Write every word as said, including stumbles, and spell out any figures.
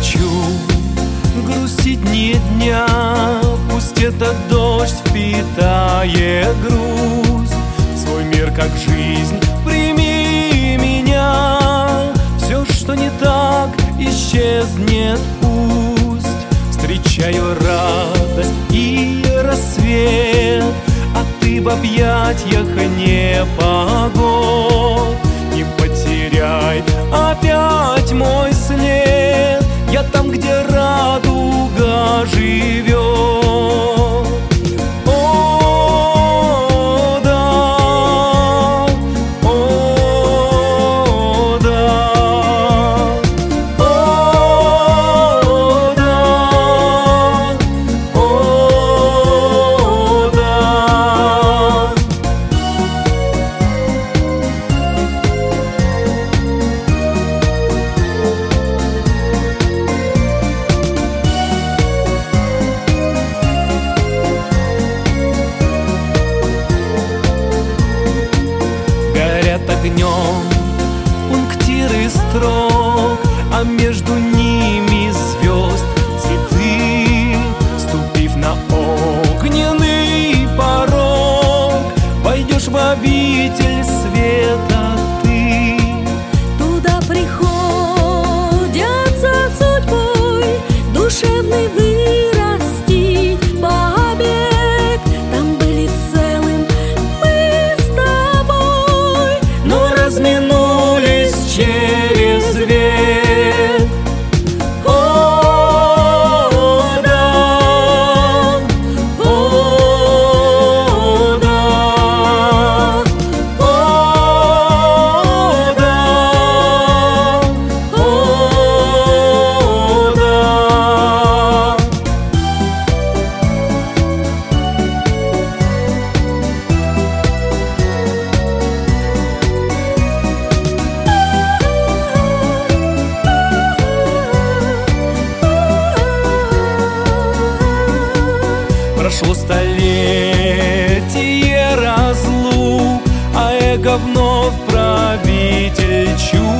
хочу грустить ни дня. Пусть этот дождь впитает грусть в свой мир, как жизнь. Прими меня, все, что не так, исчезнет пусть. Встречаю радость и рассвет, а ты в объятиях непогод. Не потеряй опять мой след, я там, где радуга живет. О, да, о, да, о, да, о, да. Горят огнем пунктиры строк, а между ними звезд цветы. Ступив на огненный порог, войдешь в обитель света ты. Туда приходят за судьбой душевный вырастить побег. Там были целым мы с тобой, Но разминулись через век. О, да, о, да, о, да, о, да. Прошло столетие разлук, а эго вновь правитель чуд.